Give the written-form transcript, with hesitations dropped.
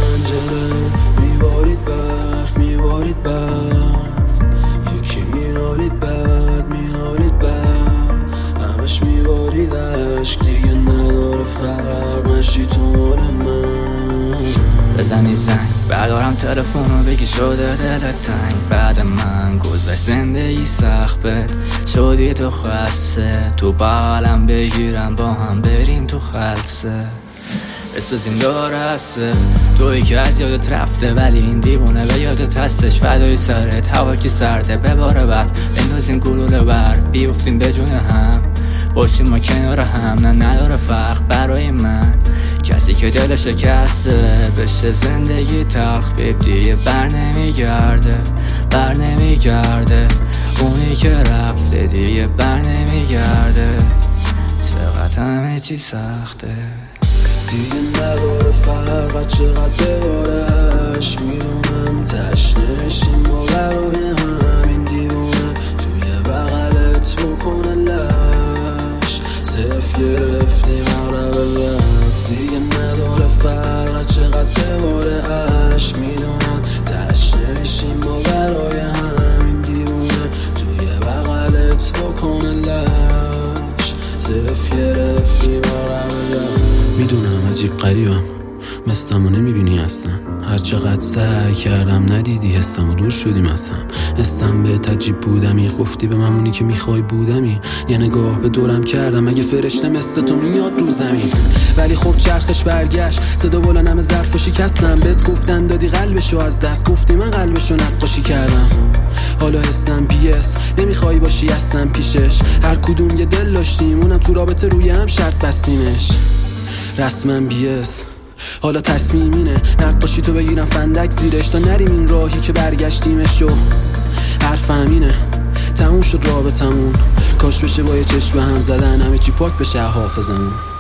پنجره میبارید برف، میبارید برف، یکی مینالید بد، مینالید بد، همش میبارید عشق، دیگه نداره فرق، نشی تو مال من. بزنی زنگ بردارم تلفن رو بگی شده دلت تنگ، بعد من گذشت زندگی سخت بد شدی تو خسته، تو بغلم بگیرم با هم بریم تو خلصه، بسازیم دور هسته، تویی که از یادت رفته ولی این دیوونه به یادت هستش، فدای سرت هوا که سرده بباره برف، بندازیم گلوله برف بیفتیم به جون هم، باشیم ما کنار هم، نه نداره فرق برای من، کسی که دل شکسته بشه زندگی تلخ بیب دیگه بر نمیگرده، بر نمیگرده، اونی که رفته دیگه بر نمیگرده، چقدر همه چی سخته، دیگه نداره فرق، چقدر بباره عشق، میدونم تشنه میشیم ما برای همین دیوونه، توی بغلت بکنه لش، صف گرفتیم مغرب رفت، دیگه نداره فرق، چقدر بباره عشق، میدونم تشنه میشیم ما برای همین دیوونه، توی بغلت بکنه لش، صف گرفتیم مغرب رفت. میدونم عجیب قریبم، مثلمو نمیبینی اصلا، هر چقدر سعی کردم ندیدی حسمو، دور شدیم از هم، حسم به تجیب بودمی، گفتی به ممونی که میخوای بودمی، یه نگاه به دورم کردم اگه فرشته مثل تو میاد رو زمین، ولی خب چرخش برگشت، صدا بلندم ظرفو شکستم، بهت گفتن دادی قلبشو از دست، گفتی من قلبشو نقاشی کردم، حالا هستم پیس نمیخوای باشی هستم پیشش، هر کدوم یه دل داشتیم اونم تو رابطه روی هم شرط بستیمش، رسمم بیس حالا تصمیم اینه نقاشی تو بگیرم فندک زیرش، تا نریم این راهی که برگشتیمش، و حرفم اینه تموم شد رابطمون، کاش بشه با یه چشم هم زدن همه چی پاک بشه حافظمون.